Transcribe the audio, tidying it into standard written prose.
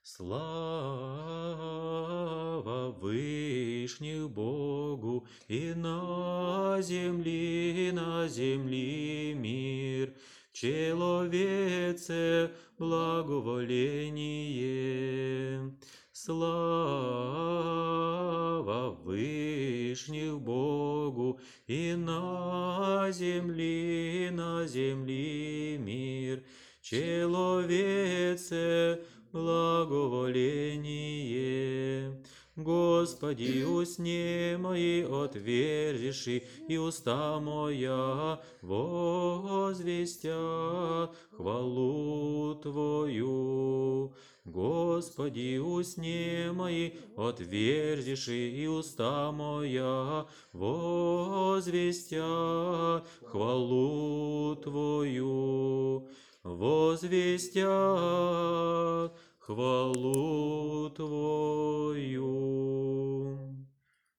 Слава Вышних Богу, и на земли мир, человеце благоволение. Слава Вышних Богу, и на земли мир, человеце благоволение. Господи, усне мои отверзиши, и уста моя возвестят хвалу Твою. Господи, усне мои отверзиши, и уста моя возвестят хвалу Твою. Возвестят хвалу